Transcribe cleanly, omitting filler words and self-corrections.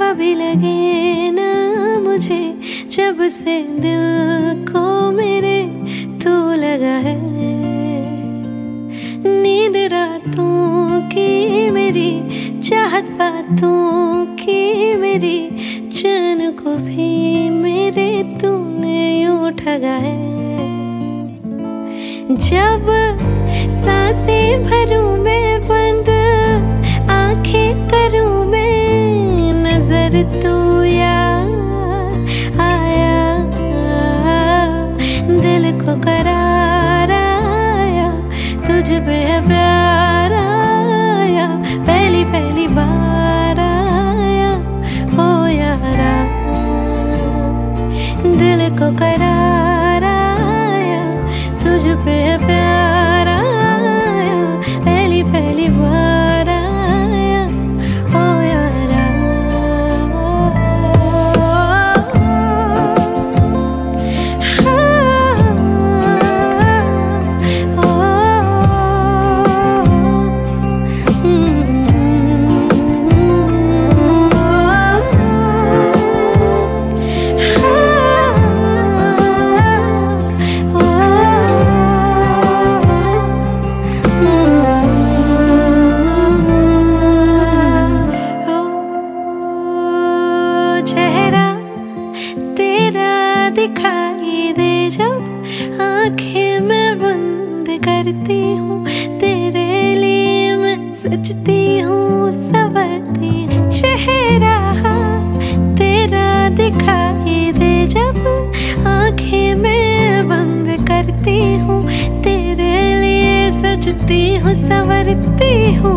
दफा भी लगे ना मुझे, जब से दिल को मेरे तू लगा है। नींद रातों की मेरी, चाहत बातों की मेरी, चैन को भी मेरे तूने यूं ठगा है। जब सांसें भरूं मैं बंद, आंखें करूं मैं, नजर तू याद आया, दिल को करार आया, तुझ पे प्यार आया, पहली पहली बार आया हो यारा। दिल को करार आया, तुझ पे प्यार आया, पहली पहली बार आया हो यारा। दिखाई दे जब आंखें मैं बंद करती हूँ, तेरे लिए मैं सजती हूँ, संवरती हूँ। चेहरा तेरा दिखाई दे जब आंखें मैं बंद करती हूँ, तेरे लिए सजती हूँ, संवरती हूँ।